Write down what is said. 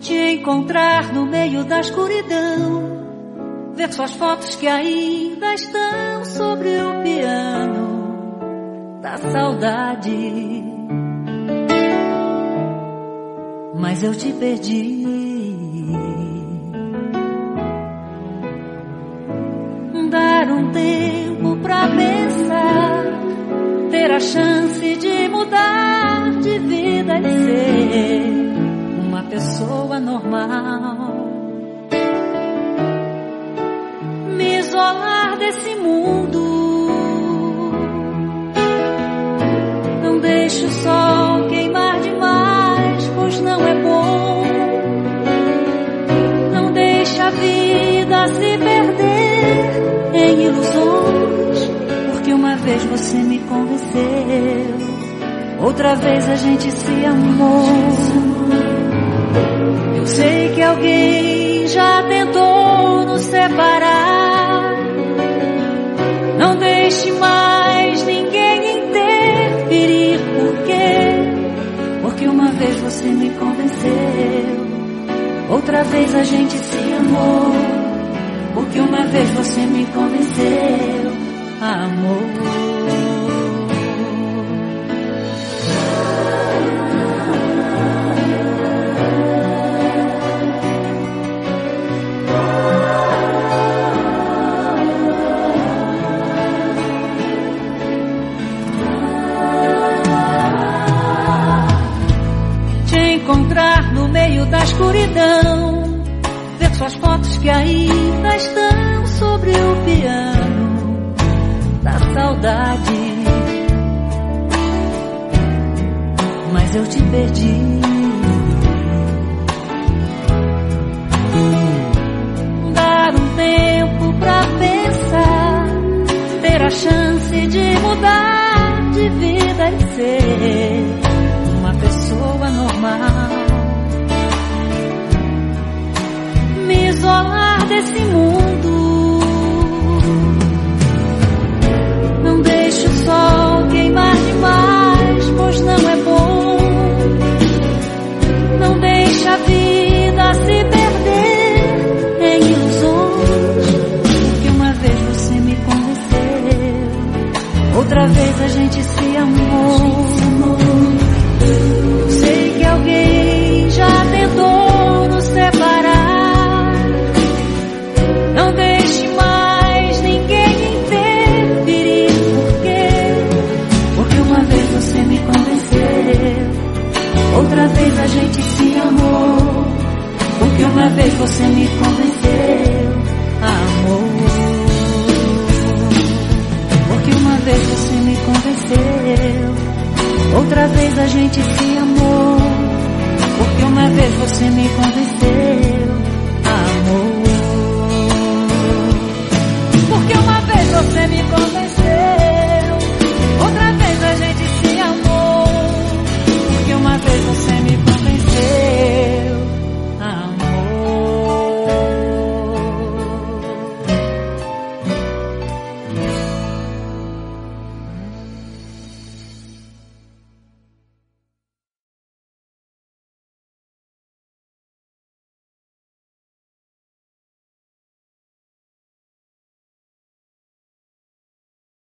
te encontrar no meio da escuridão, ver suas fotos que ainda estão sobre o piano da saudade. Mas eu te perdi. Dar um tempo pra pensar, ter a chance de mudar de vida e ser uma pessoa normal. Me isolar desse mundo, não deixe o sol queimar demais, pois não é bom. Não deixe a vida se perder em ilusões, porque uma vez você me convenceu, outra vez a gente se amou. Eu sei que alguém já tentou nos separar, não deixe mais ninguém interferir. Por quê? Porque uma vez você me convenceu, outra vez a gente se amou. Porque uma vez você me convenceu, amor. Te encontrar no meio da escuridão, ver suas fotos que ainda estão sobre o piano da saudade. Mas eu te perdi. Dar um tempo pra pensar, ter a chance de mudar de vida e ser uma pessoa normal. Me isolar desse mundo, não deixe o sol queimar demais, pois não é bom. Não deixe a vida se perder em ilusões, porque uma vez você me convenceu, outra vez a gente se amou. Eu sei que alguém já tentou nos separar, não deixe mais ninguém interferir. Por quê? Porque uma vez você me convenceu, outra vez a gente se amou. Porque uma vez você me convenceu, amor. Porque uma vez você me convenceu, outra vez a gente se amou. Porque uma vez você me convenceu,